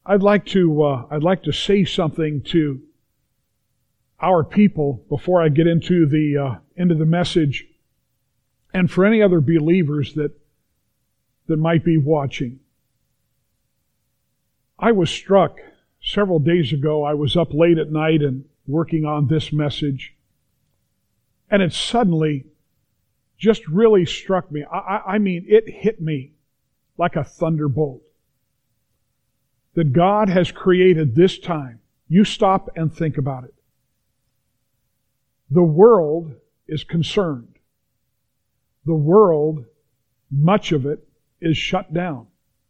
I'd like to say something to our people before I get into the message, and for any other believers that might be watching. I was struck several days ago. I was up late at night and working on this message, and it suddenly just really struck me. I mean, it hit me like a thunderbolt. That God has created this time. You stop and think about it. The world is concerned. The world, much of it, is shut down.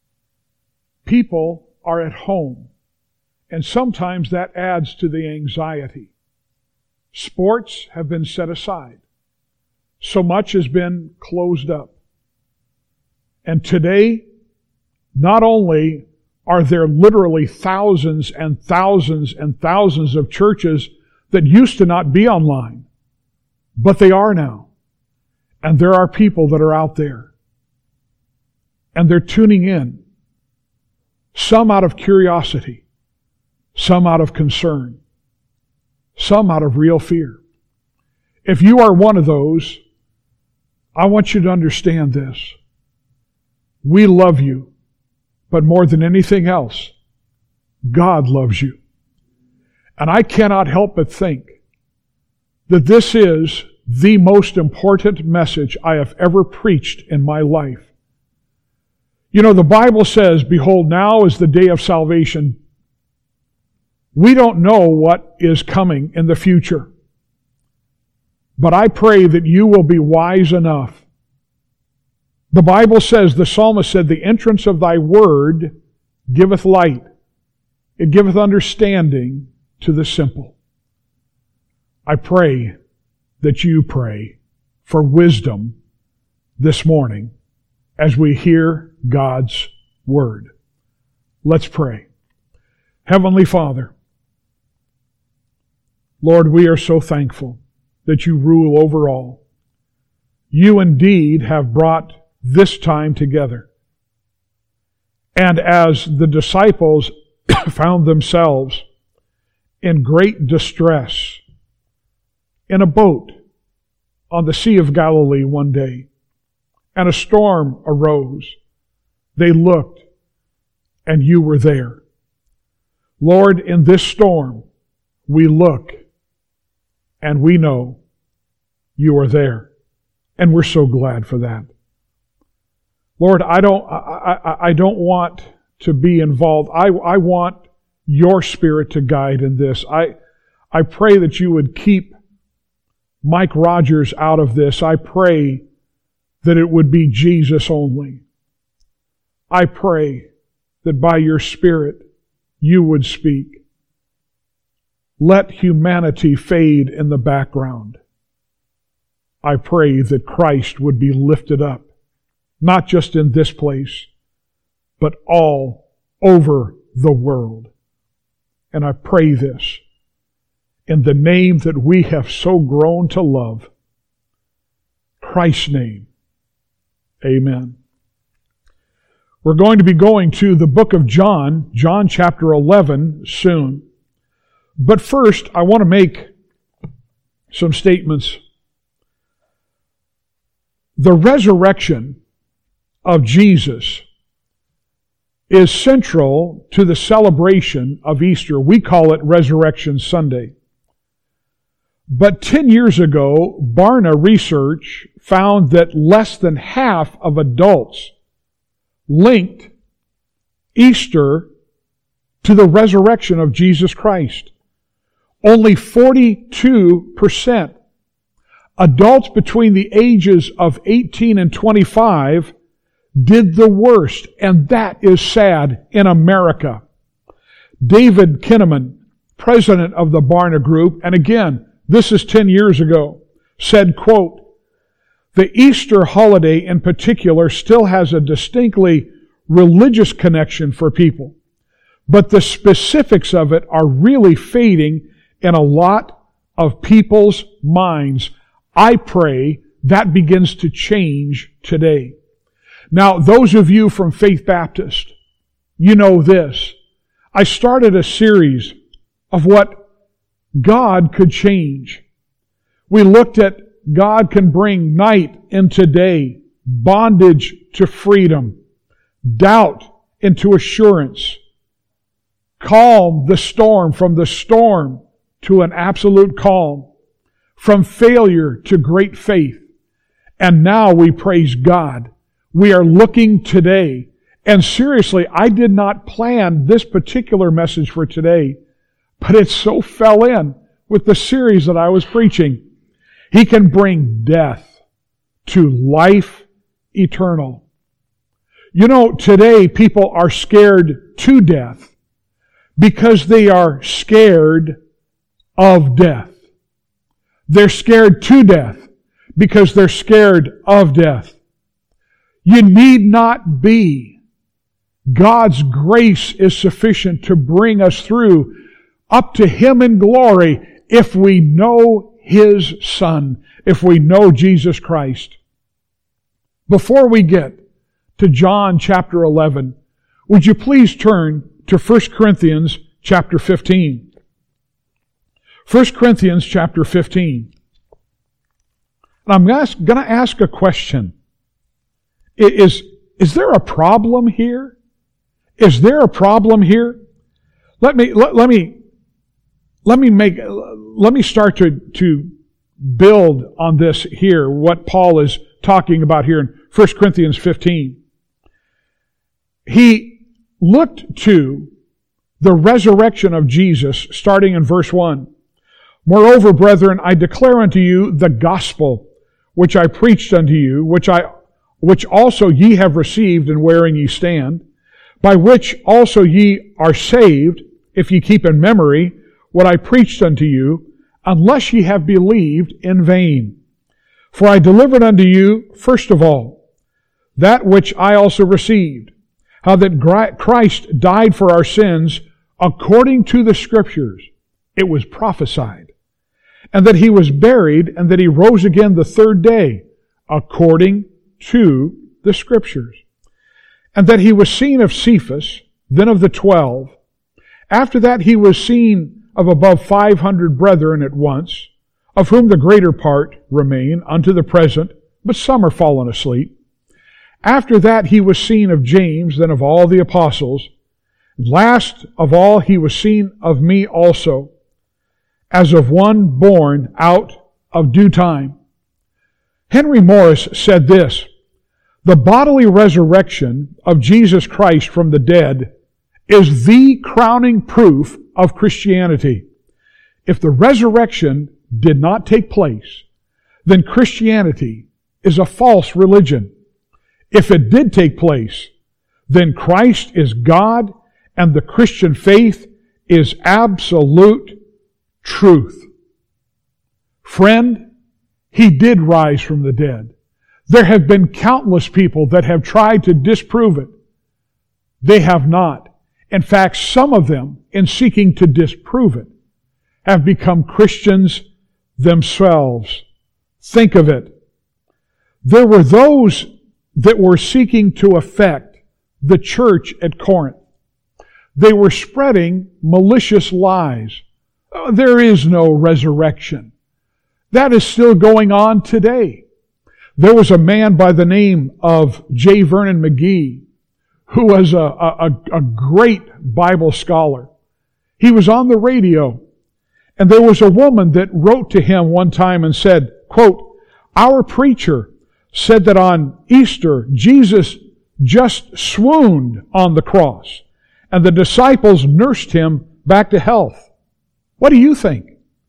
People are at home, and sometimes that adds to the anxiety. Sports have been set aside. So much has been closed up. And today, not only are there literally thousands and thousands and thousands of churches that used to not be online, but they are now. And there are people that are out there. And they're tuning in. Some out of curiosity. Some out of concern. Some out of real fear. If you are one of those, I want you to understand this. We love you. But more than anything else, God loves you. And I cannot help but think that this is the most important message I have ever preached in my life. You know, the Bible says, "Behold, now is the day of salvation." We don't know what is coming in the future. But I pray that you will be wise enough. The Bible says, the psalmist said, "The entrance of thy word giveth light. It giveth understanding to the simple." I pray that you pray for wisdom this morning as we hear God's word. Let's pray. Heavenly Father, Lord, we are so thankful that you rule over all. You indeed have brought this time together. And as the disciples found themselves in great distress in a boat on the Sea of Galilee one day, and a storm arose, they looked, and you were there. Lord, in this storm, we look, and we know you are there. And we're so glad for that. Lord, I don't want to be involved. I want your Spirit to guide in this. I pray that you would keep Mike Rogers out of this. I pray that it would be Jesus only. I pray that by your Spirit you would speak. Let humanity fade in the background. I pray that Christ would be lifted up, not just in this place, but all over the world. And I pray this in the name that we have so grown to love, Christ's name. Amen. We're going to be going to the book of John chapter 11 soon. But first, I want to make some statements. The resurrection of Jesus is central to the celebration of Easter. We call it Resurrection Sunday. But 10 years ago, Barna research found that less than half of adults linked Easter to the resurrection of Jesus Christ. Only 42%. Adults between the ages of 18 and 25 did the worst, and that is sad in America. David Kinnaman, president of the Barna Group, and again, this is 10 years ago, said, quote, "The Easter holiday in particular still has a distinctly religious connection for people, but the specifics of it are really fading in a lot of people's minds. I pray that begins to change today." Now, those of you from Faith Baptist, you know this. I started a series of what God could change. We looked at God can bring night into day, bondage to freedom, doubt into assurance, calm the storm, from the storm to an absolute calm, from failure to great faith. And now we praise God. We are looking today. And seriously, I did not plan this particular message for today, but it so fell in with the series that I was preaching. He can bring death to life eternal. You know, today people are scared to death because they are scared of death. They're scared to death because they're scared of death. You need not be. God's grace is sufficient to bring us through up to Him in glory if we know His Son, if we know Jesus Christ. Before we get to John chapter 11, would you please turn to 1 Corinthians chapter 15. 1 Corinthians chapter 15. And I'm going to ask a question. Is there a problem here? Is there a problem here? Let me start to build on this here, what Paul is talking about here in 1 Corinthians 15. He looked to the resurrection of Jesus, starting in verse 1. Moreover, brethren, I declare unto you the gospel which I preached unto you, which also ye have received, and wherein ye stand, by which also ye are saved, if ye keep in memory what I preached unto you, unless ye have believed in vain. For I delivered unto you, first of all, that which I also received, how that Christ died for our sins according to the Scriptures. It was prophesied. And that He was buried, and that He rose again the third day, according to the Scriptures. And that He was seen of Cephas, then of the 12. After that He was seen of above 500 brethren at once, of whom the greater part remain unto the present, but some are fallen asleep. After that He was seen of James, then of all the apostles. Last of all He was seen of me also, as of one born out of due time. Henry Morris said this: the bodily resurrection of Jesus Christ from the dead is the crowning proof of Christianity. If the resurrection did not take place, then Christianity is a false religion. If it did take place, then Christ is God and the Christian faith is absolute truth. Friend, He did rise from the dead. There have been countless people that have tried to disprove it. They have not. In fact, some of them, in seeking to disprove it, have become Christians themselves. Think of it. There were those that were seeking to affect the church at Corinth. They were spreading malicious lies. There is no resurrection. That is still going on today. There was a man by the name of J. Vernon McGee, who was a great Bible scholar. He was on the radio, and there was a woman that wrote to him one time and said, quote, our preacher said that on Easter, Jesus just swooned on the cross, and the disciples nursed Him back to health. What do you think?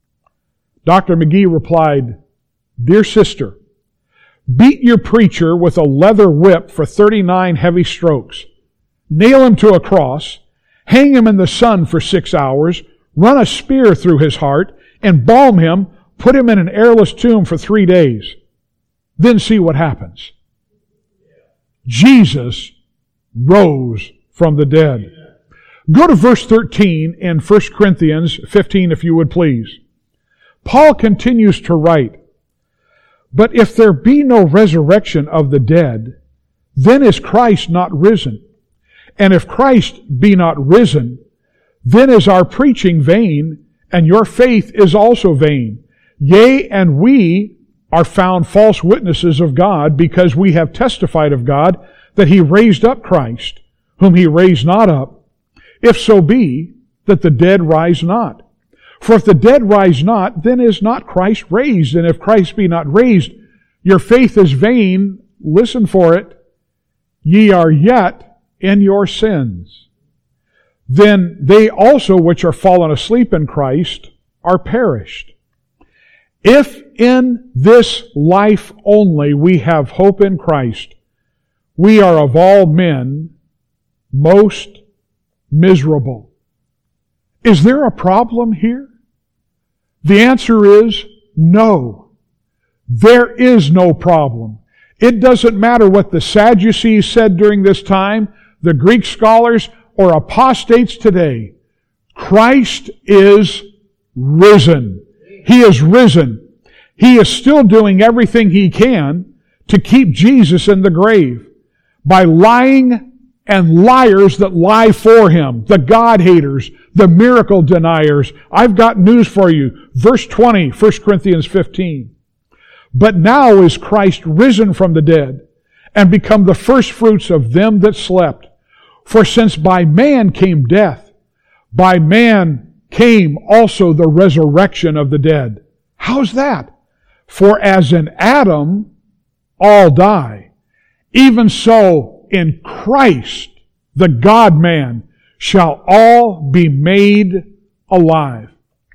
Dr. McGee replied, dear sister, beat your preacher with a leather whip for 39 heavy strokes. Nail him to a cross, hang him in the sun for 6 hours, run a spear through his heart, embalm him, put him in an airless tomb for 3 days. Then see what happens. Jesus rose from the dead. Go to verse 13 in 1 Corinthians 15, if you would please. Paul continues to write, but if there be no resurrection of the dead, then is Christ not risen. And if Christ be not risen, then is our preaching vain, and your faith is also vain. Yea, and we are found false witnesses of God, because we have testified of God that He raised up Christ, whom He raised not up, if so be that the dead rise not. For if the dead rise not, then is not Christ raised. And if Christ be not raised, your faith is vain. Listen for it. Ye are yet in your sins. Then they also which are fallen asleep in Christ are perished. If in this life only we have hope in Christ, we are of all men most miserable. Is there a problem here? The answer is no. There is no problem. It doesn't matter what the Sadducees said during this time, the Greek scholars, or apostates today. Christ is risen. He is risen. He is still doing everything He can to keep Jesus in the grave by lying and liars that lie for Him, the God-haters, the miracle deniers. I've got news for you. Verse 20, 1 Corinthians 15. But now is Christ risen from the dead, and become the firstfruits of them that slept. For since by man came death, by man came also the resurrection of the dead. How's that? For as in Adam all die, even so in Christ, the God-man, shall all be made alive.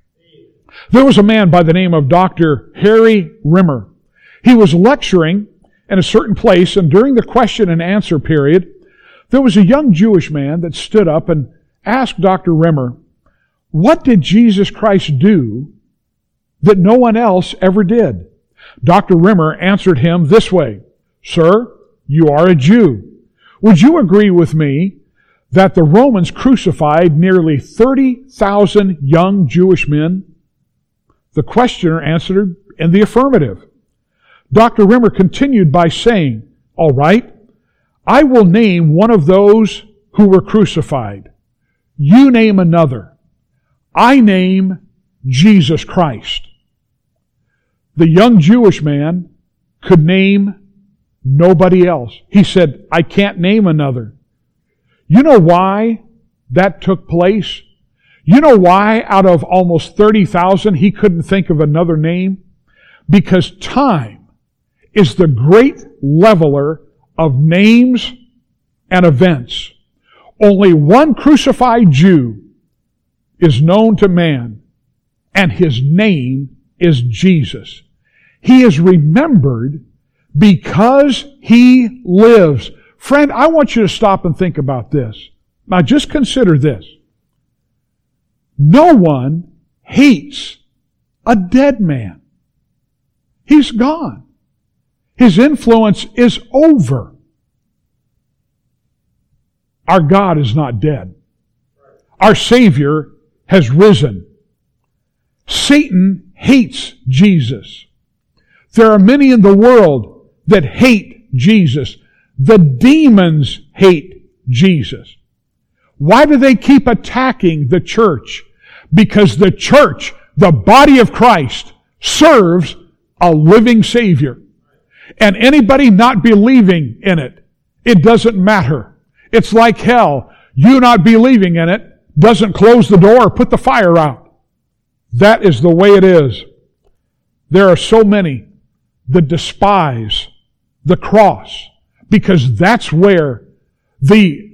There was a man by the name of Dr. Harry Rimmer. He was lecturing in a certain place, and during the question and answer period, there was a young Jewish man that stood up and asked Dr. Rimmer, what did Jesus Christ do that no one else ever did? Dr. Rimmer answered him this way, Sir, you are a Jew. Would you agree with me that the Romans crucified nearly 30,000 young Jewish men? The questioner answered in the affirmative. Dr. Rimmer continued by saying, all right, I will name one of those who were crucified. You name another. I name Jesus Christ. The young Jewish man could name nobody else. He said, I can't name another. You know why that took place? You know why out of almost 30,000 he couldn't think of another name? Because time is the great leveler of names and events. Only one crucified Jew is known to man, and His name is Jesus. He is remembered because He lives. Friend, I want you to stop and think about this. Now just consider this. No one hates a dead man. He's gone. His influence is over. Our God is not dead. Our Savior has risen. Satan hates Jesus. There are many in the world that hate Jesus. The demons hate Jesus. Why do they keep attacking the church? Because the church, the body of Christ, serves a living Savior. And anybody not believing in it, it doesn't matter. It's like hell. You not believing in it doesn't close the door or put the fire out. That is the way it is. There are so many that despise the cross because that's where the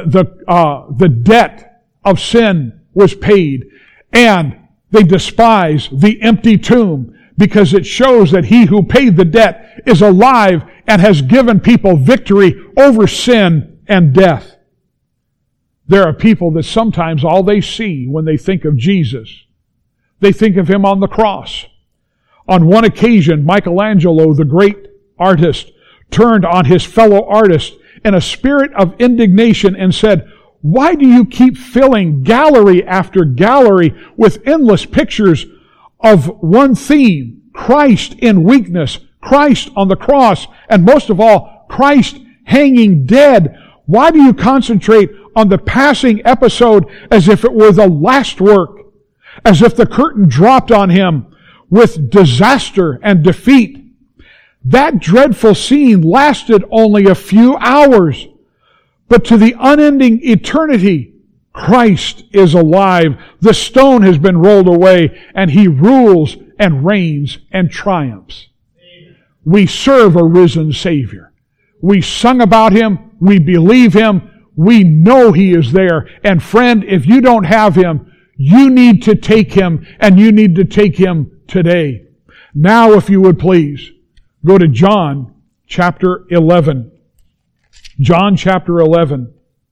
debt of sin was paid. And they despise the empty tomb because it shows that He who paid the debt is alive and has given people victory over sin and death. There are people that sometimes all they see when they think of Jesus, they think of Him on the cross. On one occasion, Michelangelo, the great artist, turned on his fellow artist in a spirit of indignation and said, why do you keep filling gallery after gallery with endless pictures of one theme, Christ in weakness, Christ on the cross, and most of all, Christ hanging dead? Why do you concentrate on the passing episode as if it were the last work, as if the curtain dropped on him with disaster and defeat. That dreadful scene lasted only a few hours, but to the unending eternity, Christ is alive. The stone has been rolled away, and He rules and reigns and triumphs. We serve a risen Savior. We sung about Him. We believe Him. We know He is there. And friend, if you don't have Him, you need to take Him, and you need to take Him today. Now, if you would please, go to John chapter 11. John chapter 11.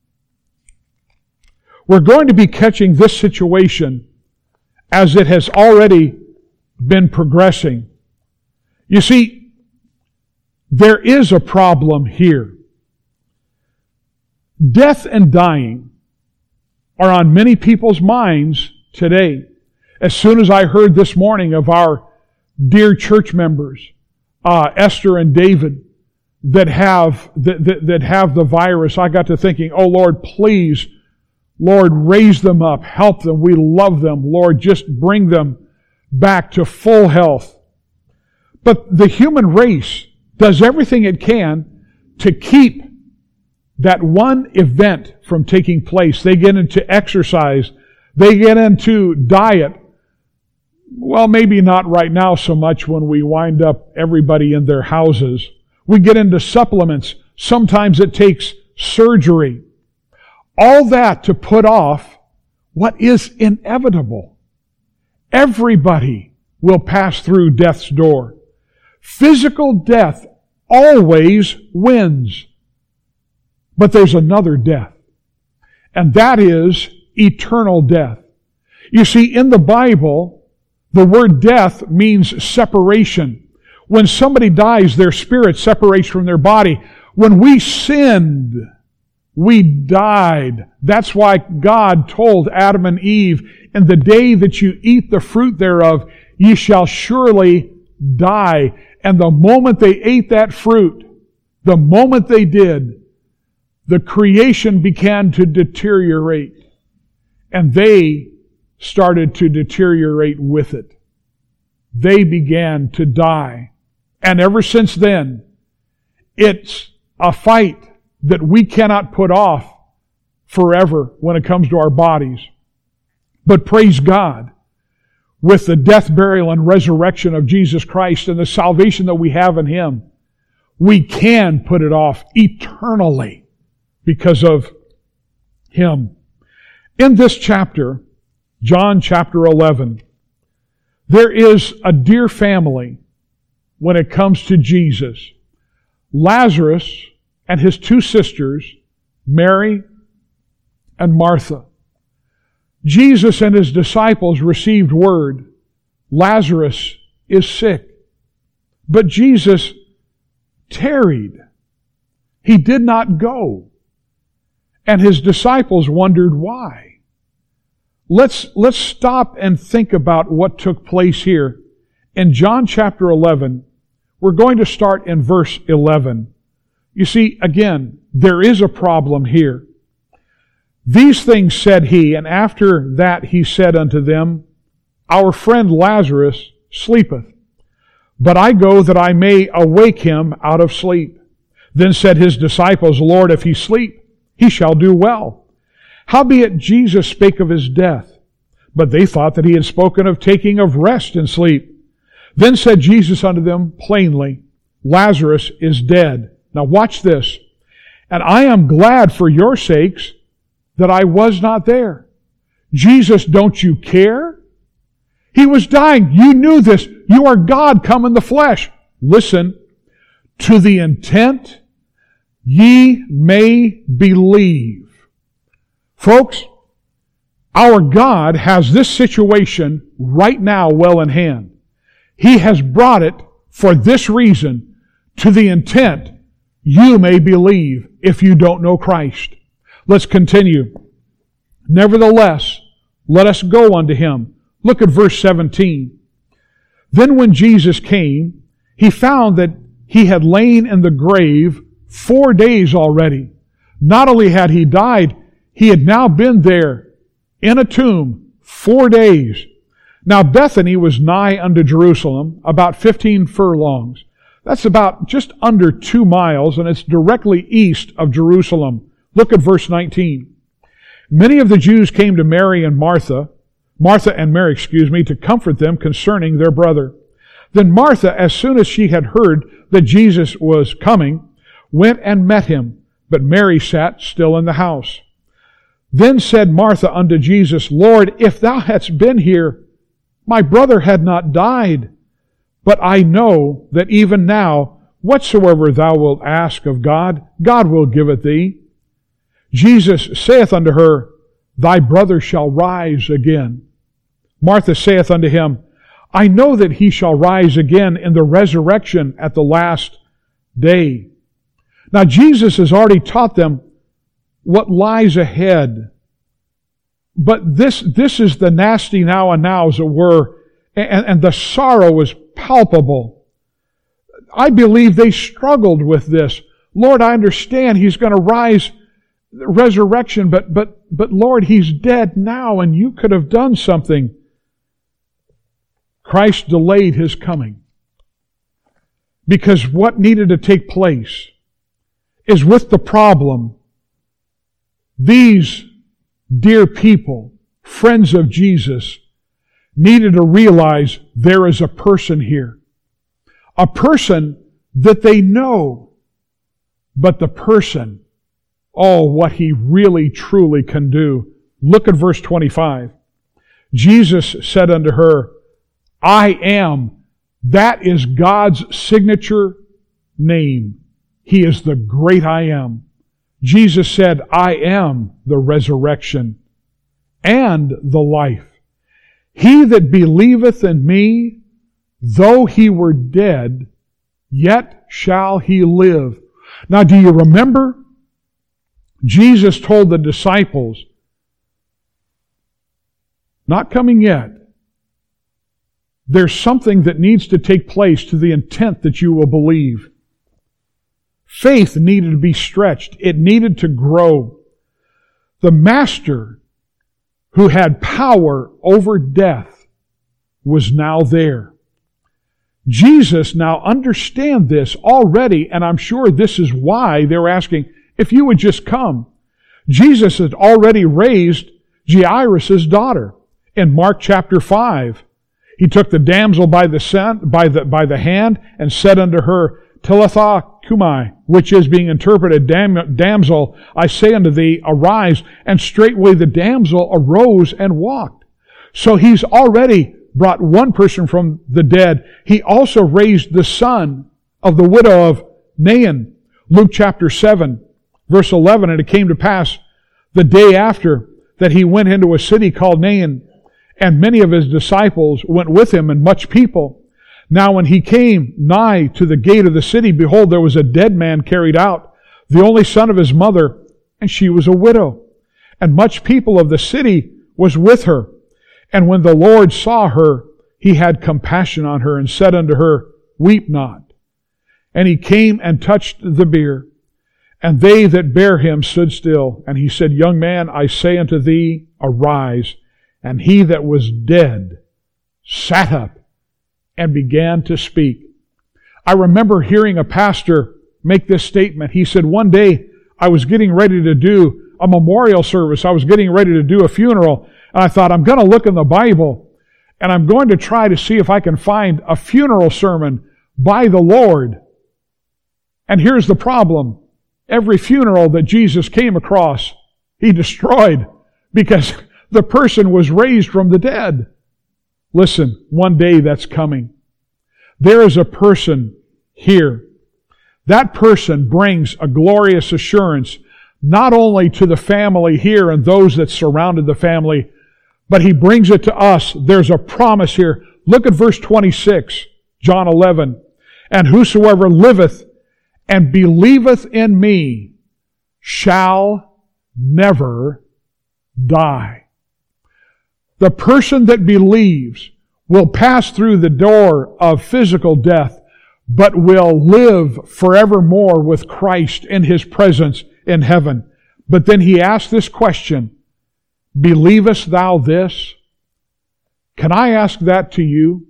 We're going to be catching this situation as it has already been progressing. You see, there is a problem here. Death and dying are on many people's minds today. As soon as I heard this morning of our dear church members, Esther and David, that have the virus, I got to thinking, oh Lord, please, Lord, raise them up, help them. We love them. Lord, just bring them back to full health. But the human race does everything it can to keep that one event from taking place. They get into exercise. They get into diet. Well, maybe not right now so much when we wind up everybody in their houses. We get into supplements. Sometimes it takes surgery. All that to put off what is inevitable. Everybody will pass through death's door. Physical death always wins. But there's another death. And that is eternal death. You see, in the Bible, the word death means separation. When somebody dies, their spirit separates from their body. When we sinned, we died. That's why God told Adam and Eve, in the day that you eat the fruit thereof, ye shall surely die. And the moment they ate that fruit, the moment they did, the creation began to deteriorate. And they started to deteriorate with it. They began to die. And ever since then, it's a fight that we cannot put off forever when it comes to our bodies. But praise God, with the death, burial, and resurrection of Jesus Christ and the salvation that we have in Him, we can put it off eternally because of Him. In this chapter, John chapter 11, there is a dear family when it comes to Jesus. Lazarus and his two sisters, Mary and Martha. Jesus and His disciples received word, Lazarus is sick. But Jesus tarried. He did not go. And His disciples wondered why. Let's stop and think about what took place here. In John chapter 11, we're going to start in verse 11. You see, again, there is a problem here. These things said He, and after that He said unto them, Our friend Lazarus sleepeth, but I go that I may awake him out of sleep. Then said His disciples, Lord, if he sleep, he shall do well. Howbeit Jesus spake of his death, but they thought that He had spoken of taking of rest and sleep. Then said Jesus unto them plainly, Lazarus is dead. Now watch this. And I am glad for your sakes that I was not there. Jesus, don't you care? He was dying. You knew this. You are God come in the flesh. Listen, to the intent ye may believe. Folks, our God has this situation right now well in hand. He has brought it for this reason, to the intent you may believe if you don't know Christ. Let's continue. Nevertheless, let us go unto Him. Look at verse 17. Then when Jesus came, He found that He had lain in the grave 4 days already. Not only had He died, He had now been there in a tomb 4 days. Now Bethany was nigh unto Jerusalem, about 15 furlongs. That's about just under 2 miles, and it's directly east of Jerusalem. Look at verse 19. Many of the Jews came to Mary and Martha and Mary, to comfort them concerning their brother. Then Martha, as soon as she had heard that Jesus was coming, went and met him, but Mary sat still in the house. Then said Martha unto Jesus, Lord, if thou hadst been here, my brother had not died. But I know that even now, whatsoever thou wilt ask of God, God will give it thee. Jesus saith unto her, Thy brother shall rise again. Martha saith unto him, I know that he shall rise again in the resurrection at the last day. Now Jesus has already taught them what lies ahead. But this is the nasty now and now, as it were, and the sorrow is palpable. I believe they struggled with this. Lord, I understand He's going to rise, resurrection, but Lord, He's dead now, and you could have done something. Christ delayed His coming. Because what needed to take place is with the problem. These dear people, friends of Jesus, needed to realize there is a person here. A person that they know, but the person, oh, what He really truly can do. Look at verse 25. Jesus said unto her, I am. That is God's signature name. He is the great I am. Jesus said, I am the resurrection and the life. He that believeth in me, though he were dead, yet shall he live. Now, do you remember? Jesus told the disciples, not coming yet. There's something that needs to take place to the intent that you will believe. Faith needed to be stretched. It needed to grow. The Master, who had power over death, was now there. Jesus now understand this already, and I'm sure this is why they were asking, if you would just come. Jesus had already raised Jairus' daughter in Mark chapter 5. He took the damsel by the hand and said unto her, Talitha cumi, which is being interpreted, damsel, I say unto thee, arise. And straightway the damsel arose and walked. So He's already brought one person from the dead. He also raised the son of the widow of Nain. Luke chapter 7, verse 11, and it came to pass the day after that he went into a city called Nain, and many of his disciples went with him, and much people. Now when he came nigh to the gate of the city, behold, there was a dead man carried out, the only son of his mother, and she was a widow. And much people of the city was with her. And when the Lord saw her, He had compassion on her, and said unto her, Weep not. And He came and touched the bier. And they that bare him stood still. And He said, Young man, I say unto thee, arise. And he that was dead sat up and began to speak. I remember hearing a pastor make this statement. He said, one day I was getting ready to do a memorial service. I was getting ready to do a funeral. And I thought, I'm going to look in the Bible and I'm going to try to see if I can find a funeral sermon by the Lord. And here's the problem. Every funeral that Jesus came across, He destroyed because the person was raised from the dead. Listen, one day that's coming. There is a person here. That person brings a glorious assurance not only to the family here and those that surrounded the family, but He brings it to us. There's a promise here. Look at verse 26, John 11. And whosoever liveth and believeth in me shall never die. The person that believes will pass through the door of physical death, but will live forevermore with Christ in His presence in heaven. But then he asked this question, believest thou this? Can I ask that to you?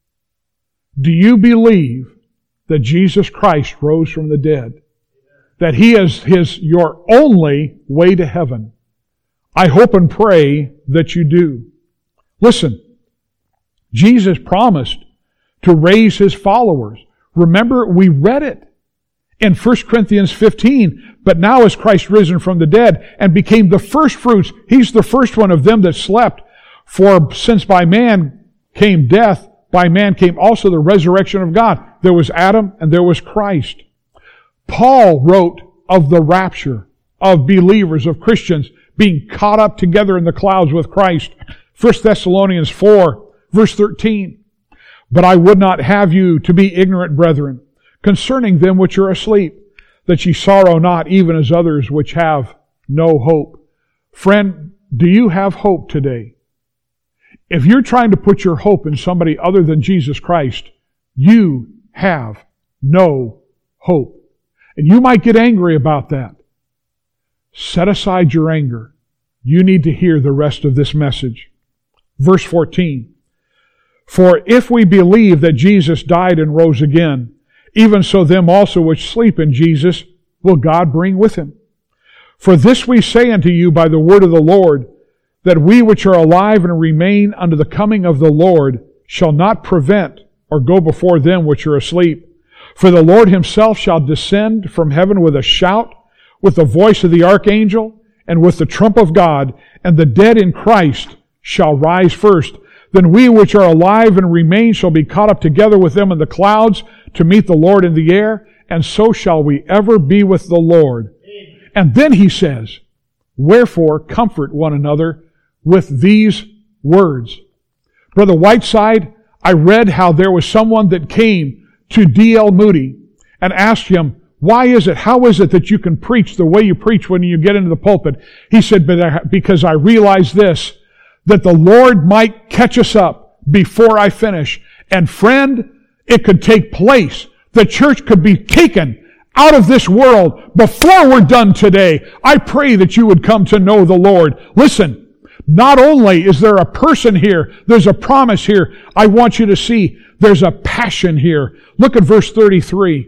Do you believe that Jesus Christ rose from the dead? That He is your only way to heaven? I hope and pray that you do. Listen, Jesus promised to raise His followers. Remember, we read it in 1 Corinthians 15. But now is Christ risen from the dead and became the first fruits. He's the first one of them that slept. For since by man came death, by man came also the resurrection of God. There was Adam and there was Christ. Paul wrote of the rapture of believers, of Christians, being caught up together in the clouds with Christ. 1 Thessalonians 4, verse 13. But I would not have you to be ignorant, brethren, concerning them which are asleep, that ye sorrow not, even as others which have no hope. Friend, do you have hope today? If you're trying to put your hope in somebody other than Jesus Christ, you have no hope. And you might get angry about that. Set aside your anger. You need to hear the rest of this message. Verse 14. For if we believe that Jesus died and rose again, even so them also which sleep in Jesus will God bring with Him. For this we say unto you by the word of the Lord, that we which are alive and remain unto the coming of the Lord shall not prevent or go before them which are asleep. For the Lord Himself shall descend from heaven with a shout, with the voice of the archangel, and with the trump of God, and the dead in Christ shall rise first. Then we which are alive and remain shall be caught up together with them in the clouds to meet the Lord in the air, and so shall we ever be with the Lord. And then he says, wherefore comfort one another with these words. Brother Whiteside, I read how there was someone that came to D.L. Moody and asked him, how is it that you can preach the way you preach when you get into the pulpit? He said, because I realize this, that the Lord might catch us up before I finish. And friend, it could take place. The church could be taken out of this world before we're done today. I pray that you would come to know the Lord. Listen, not only is there a person here, there's a promise here. I want you to see there's a passion here. Look at verse 33.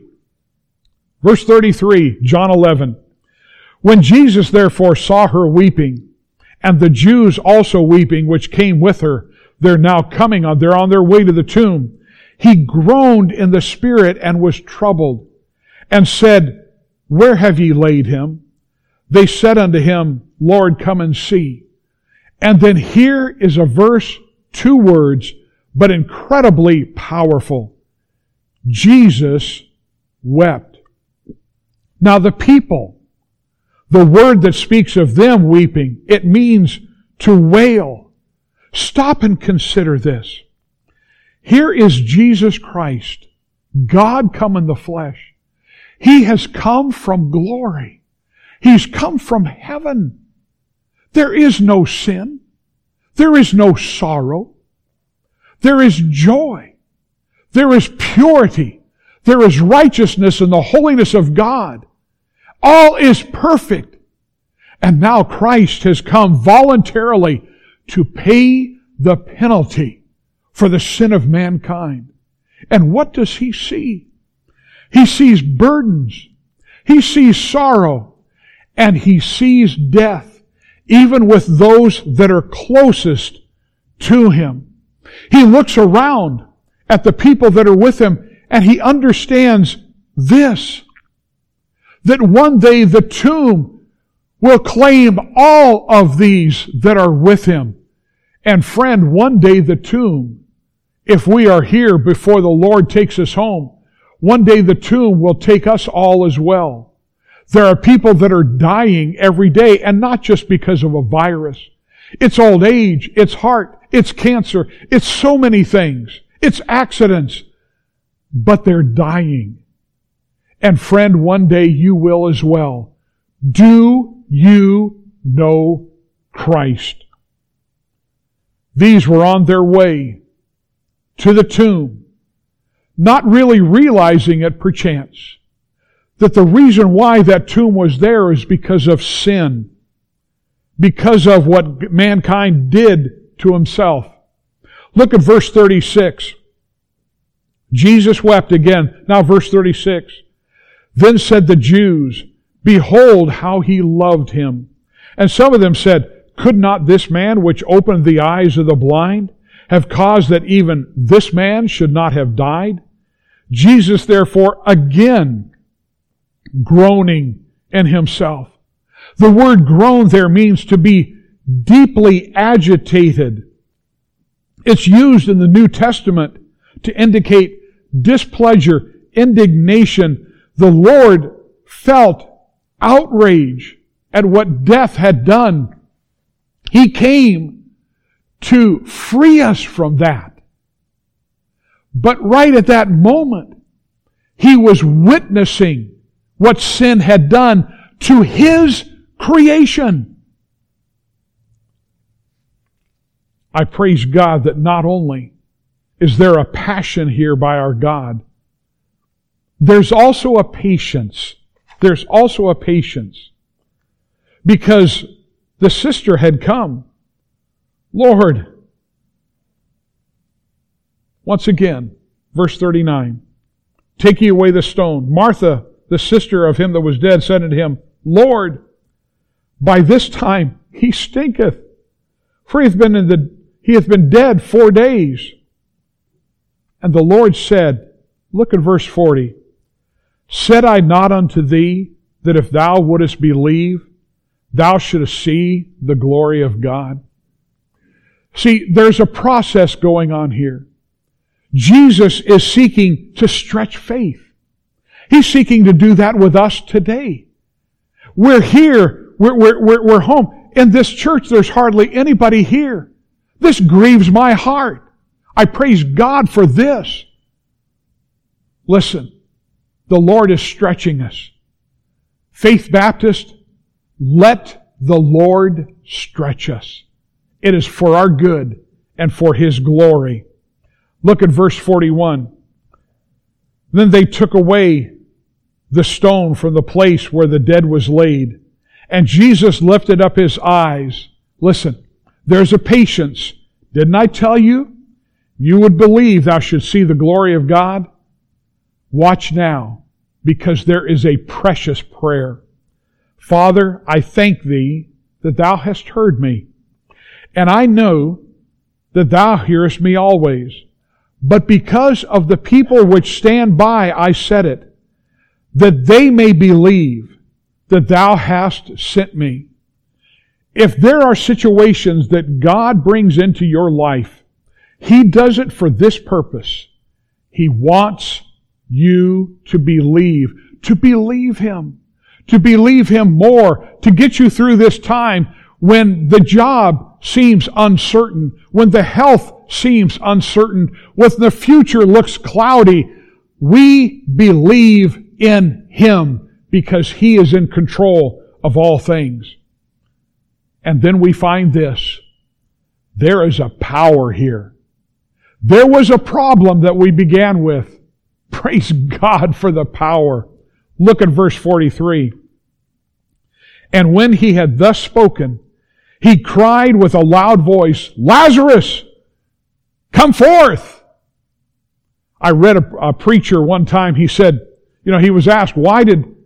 Verse 33, John 11. When Jesus therefore saw her weeping, and the Jews also weeping, which came with her, they're on their way to the tomb. He groaned in the spirit and was troubled, and said, where have ye laid him? They said unto him, Lord, come and see. And then here is a verse, 2 words, but incredibly powerful. Jesus wept. Now the people, the word that speaks of them weeping, it means to wail. Stop and consider this. Here is Jesus Christ, God come in the flesh. He has come from glory. He's come from heaven. There is no sin. There is no sorrow. There is joy. There is purity. There is righteousness and the holiness of God. All is perfect. And now Christ has come voluntarily to pay the penalty for the sin of mankind. And what does He see? He sees burdens. He sees sorrow. And He sees death, even with those that are closest to Him. He looks around at the people that are with Him, and He understands this, that one day the tomb will claim all of these that are with Him. And friend, one day the tomb, if we are here before the Lord takes us home, one day the tomb will take us all as well. There are people that are dying every day, and not just because of a virus. It's old age, it's heart, it's cancer, it's so many things. It's accidents. But they're dying. And friend, one day you will as well. Do you know Christ? These were on their way to the tomb, not really realizing it perchance. that the reason why that tomb was there is because of sin. Because of what mankind did to himself. Look at verse 36. Jesus wept again. Now verse 36. Then said the Jews, Behold how he loved him. And some of them said, Could not this man which opened the eyes of the blind have caused that even this man should not have died? Jesus therefore again groaning in himself. The word groan there means to be deeply agitated. It's used in the New Testament to indicate displeasure, indignation. The Lord felt outrage at what death had done. He came to free us from that. But right at that moment, He was witnessing what sin had done to His creation. I praise God that not only is there a passion here by our God, there's also a patience. There's also a patience. Because the sister had come. Lord, once again, verse 39, take ye away the stone. Martha, the sister of him that was dead, said unto him, Lord, by this time he stinketh, for he hath been dead 4 days. And the Lord said, look at verse 40, Said I not unto thee that if thou wouldest believe, thou shouldest see the glory of God? See, there's a process going on here. Jesus is seeking to stretch faith. He's seeking to do that with us today. We're here. We're home. In this church, there's hardly anybody here. This grieves my heart. I praise God for this. Listen, the Lord is stretching us. Faith Baptist, let the Lord stretch us. It is for our good and for His glory. Look at verse 41. Then they took away the stone from the place where the dead was laid. And Jesus lifted up His eyes. Listen, there's a patience. Didn't I tell you? You would believe thou should see the glory of God. Watch now, because there is a precious prayer. Father, I thank Thee that Thou hast heard me. And I know that Thou hearest me always. But because of the people which stand by, I said it, that they may believe that Thou hast sent me. If there are situations that God brings into your life, He does it for this purpose. He wants you to believe Him, to believe Him more, to get you through this time when the job seems uncertain, when the health seems uncertain, when the future looks cloudy. We believe in Him because He is in control of all things. And then we find this. There is a power here. There was a problem that we began with. Praise God for the power. Look at verse 43. And when He had thus spoken, He cried with a loud voice, Lazarus, come forth! I read a preacher one time, he said, he was asked, why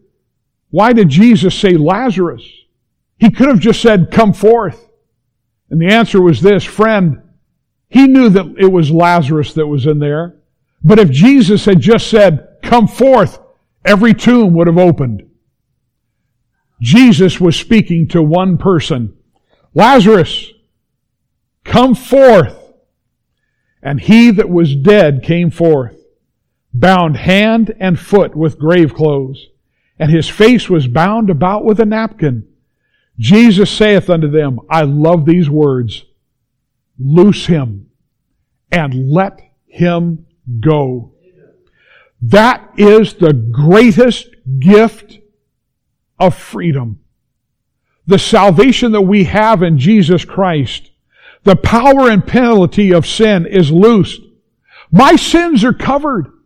did Jesus say Lazarus? He could have just said, come forth. And the answer was this, friend, He knew that it was Lazarus that was in there. But if Jesus had just said, come forth, every tomb would have opened. Jesus was speaking to one person. Lazarus, come forth. And he that was dead came forth, bound hand and foot with grave clothes, and his face was bound about with a napkin. Jesus saith unto them, I love these words, loose him and let him go. That is the greatest gift of freedom. The salvation that we have in Jesus Christ, the power and penalty of sin is loosed. My sins are covered.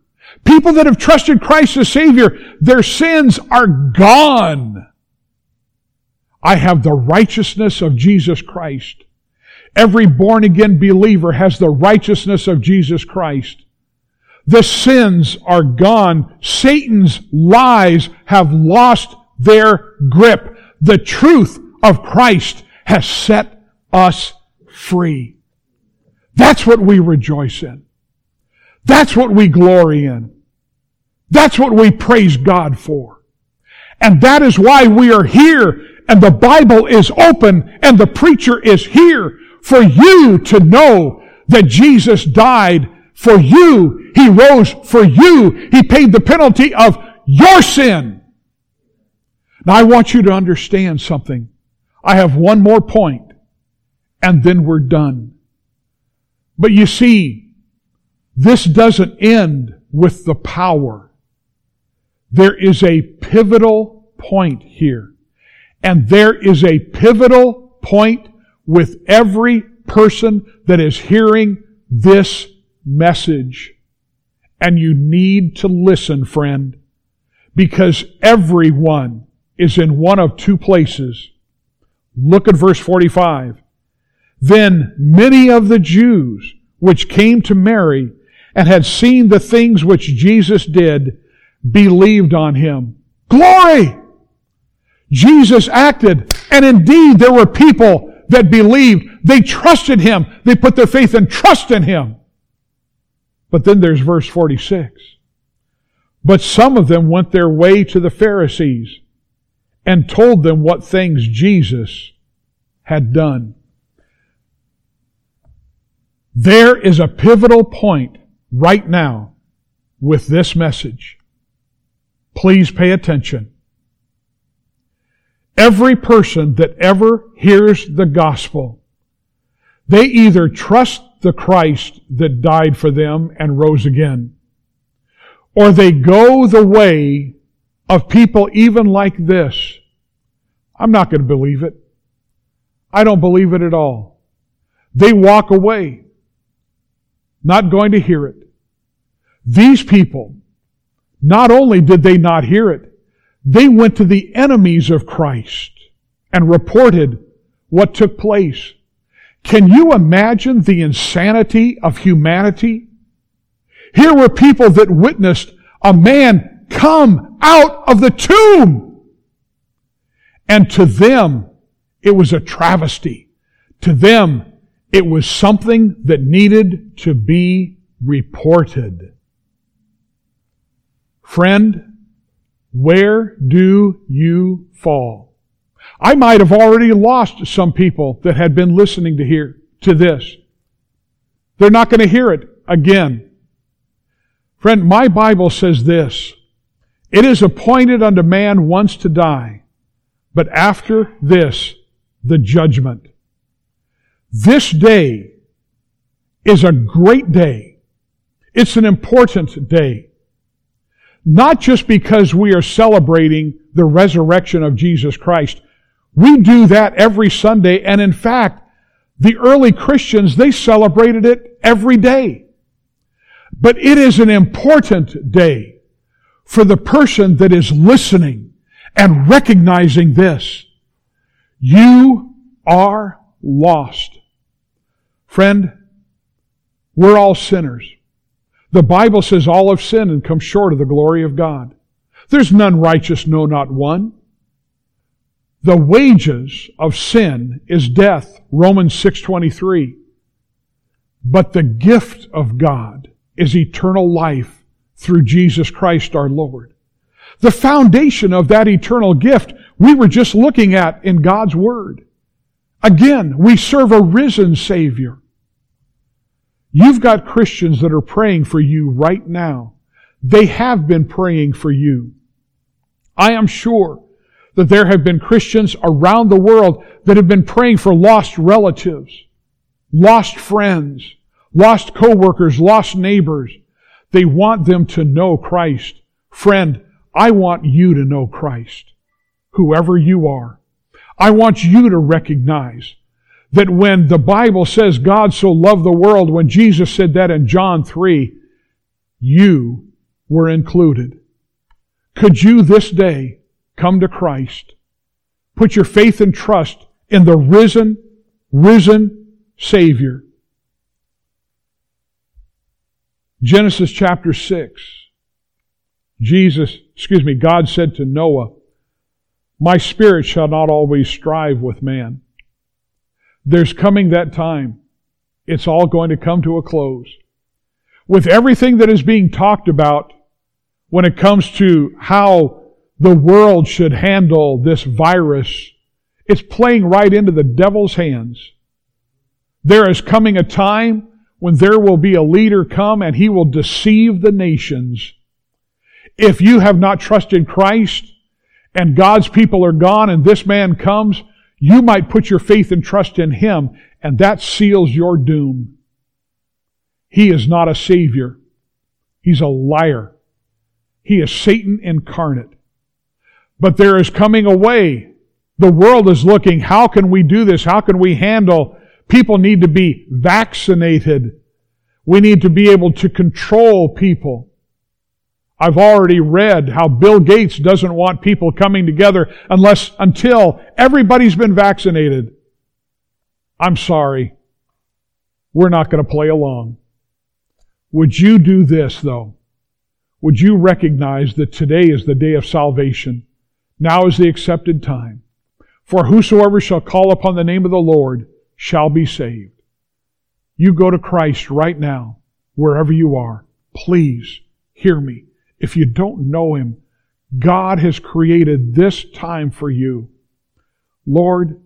People that have trusted Christ as Savior, their sins are gone. I have the righteousness of Jesus Christ. Every born-again believer has the righteousness of Jesus Christ. The sins are gone. Satan's lies have lost their grip. The truth of Christ has set us free. That's what we rejoice in. That's what we glory in. That's what we praise God for. And that is why we are here, and the Bible is open, and the preacher is here for you to know that Jesus died for you. He rose for you. He paid the penalty of your sin. Now I want you to understand something. I have one more point, and then we're done. But you see, this doesn't end with the power. There is a pivotal point here. And there is a pivotal point with every person that is hearing this message. And you need to listen, friend, because everyone is in one of two places. Look at verse 45. Then many of the Jews which came to Mary and had seen the things which Jesus did believed on him. Glory! Jesus acted, and indeed there were people that believed. They trusted him. They put their faith and trust in him. But then there's verse 46. But some of them went their way to the Pharisees and told them what things Jesus had done. There is a pivotal point right now with this message. Please pay attention. Every person that ever hears the gospel, they either trust the Christ that died for them and rose again, or they go the way of people even like this. I'm not going to believe it. I don't believe it at all. They walk away, not going to hear it. These people, not only did they not hear it, they went to the enemies of Christ and reported what took place. Can you imagine the insanity of humanity? Here were people that witnessed a man come out of the tomb. And to them, it was a travesty. To them, it was something that needed to be reported. Friend, where do you fall? I might have already lost some people that had been listening to this. They're not going to hear it again. Friend, my Bible says this: it is appointed unto man once to die, but after this, the judgment. This day is a great day. It's an important day. Not just because we are celebrating the resurrection of Jesus Christ. We do that every Sunday, and in fact, the early Christians, they celebrated it every day. But it is an important day for the person that is listening and recognizing this. You are lost. Friend, we're all sinners. The Bible says all have sinned and come short of the glory of God. There's none righteous, no, not one. The wages of sin is death, Romans 6:23. But the gift of God is eternal life through Jesus Christ our Lord. The foundation of that eternal gift we were just looking at in God's Word. Again, we serve a risen Savior. You've got Christians that are praying for you right now. They have been praying for you. I am sure that there have been Christians around the world that have been praying for lost relatives, lost friends, lost co-workers, lost neighbors. They want them to know Christ. Friend, I want you to know Christ, whoever you are. I want you to recognize that when the Bible says God so loved the world, when Jesus said that in John 3, you were included. Could you this day come to Christ? Put your faith and trust in the risen Savior. Genesis chapter 6. God said to Noah, "My spirit shall not always strive with man." There's coming that time. It's all going to come to a close. With everything that is being talked about when it comes to how the world should handle this virus, it's playing right into the devil's hands. There is coming a time when there will be a leader come and he will deceive the nations. If you have not trusted Christ and God's people are gone and this man comes, you might put your faith and trust in him, and that seals your doom. He is not a Savior. He's a liar. He is Satan incarnate. But there is coming a way. The world is looking, how can we do this? How can we handle? People need to be vaccinated. We need to be able to control people. I've already read how Bill Gates doesn't want people coming together until everybody's been vaccinated. I'm sorry. We're not going to play along. Would you do this, though? Would you recognize that today is the day of salvation? Now is the accepted time. For whosoever shall call upon the name of the Lord shall be saved. You go to Christ right now, wherever you are. Please hear me. If you don't know Him, God has created this time for you. Lord,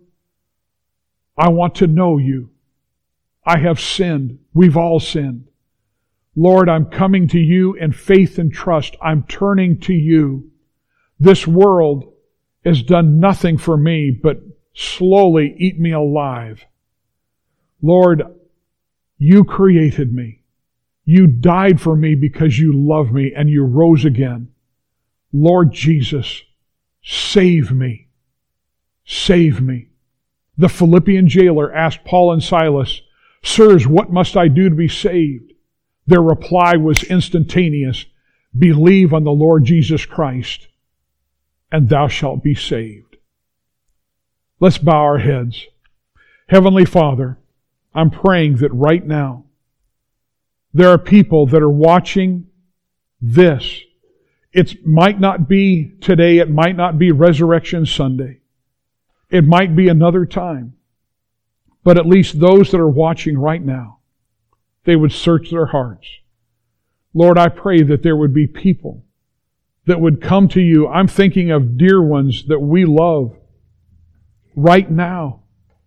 I want to know You. I have sinned. We've all sinned. Lord, I'm coming to You in faith and trust. I'm turning to You. This world has done nothing for me but slowly eat me alive. Lord, You created me. You died for me because You love me and You rose again. Lord Jesus, save me. Save me. The Philippian jailer asked Paul and Silas, "Sirs, what must I do to be saved?" Their reply was instantaneous. "Believe on the Lord Jesus Christ, and thou shalt be saved." Let's bow our heads. Heavenly Father, I'm praying that right now there are people that are watching this. It might not be today. It might not be Resurrection Sunday. It might be another time. But at least those that are watching right now, they would search their hearts. Lord, I pray that there would be people that would come to You. I'm thinking of dear ones that we love right now,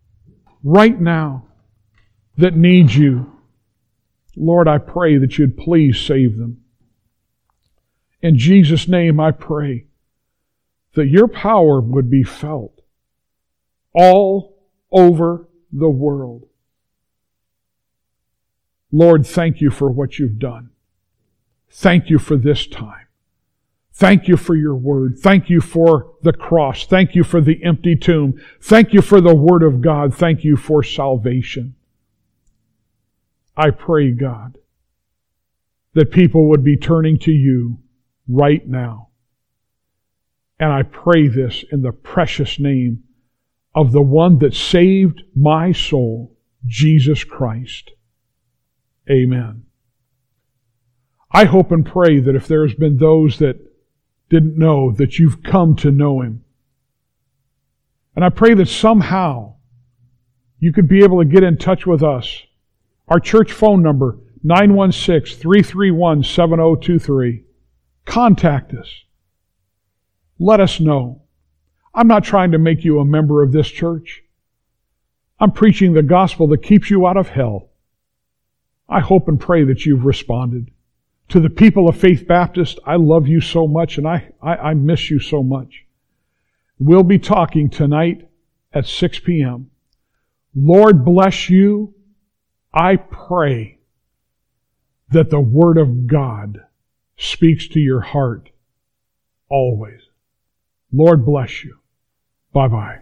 that need You. Lord, I pray that You'd please save them. In Jesus' name, I pray that Your power would be felt all over the world. Lord, thank You for what You've done. Thank You for this time. Thank You for Your Word. Thank You for the cross. Thank You for the empty tomb. Thank You for the Word of God. Thank You for salvation. I pray, God, that people would be turning to You right now. And I pray this in the precious name of the one that saved my soul, Jesus Christ. Amen. I hope and pray that if there's been those that didn't know, that you've come to know Him. And I pray that somehow you could be able to get in touch with us. Our church phone number, 916-331-7023. Contact us. Let us know. I'm not trying to make you a member of this church. I'm preaching the gospel that keeps you out of hell. I hope and pray that you've responded. To the people of Faith Baptist, I love you so much and I miss you so much. We'll be talking tonight at 6 p.m. Lord bless you. I pray that the Word of God speaks to your heart always. Lord bless you. Bye-bye.